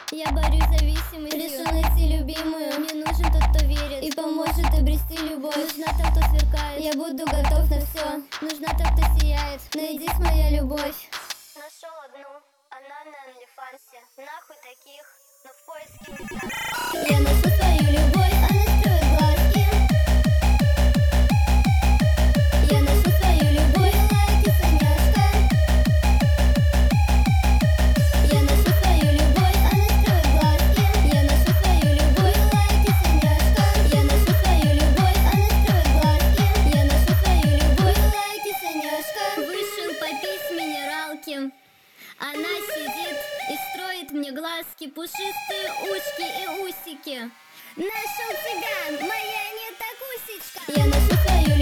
Я борюсь с зависимостью, решу найти любимую. Мне нужен тот, кто верит и поможет обрести любовь. Нужна та, кто сверкает, я буду готов на все. Нужна та, кто сияет, найдись моя любовь. Нашел одну, она на OnlyFans. Нахуй таких, но в поиске не так. Я ношу свою любовь, она строит глазки. Я ношу свою любовь, лайки, соняшка. Я ношу свою любовь, она строит глазки. Я ношу свою любовь, лайки, соняшка. Я ношу свою любовь, она строит глазки. Я ношу свою любовь, лайки, соняшка. Вышел попить с минералки. Она сидит и строит мне глазки, пушистые ушки и усики. Нашел тебя, моя не так усечка. Я ношу свою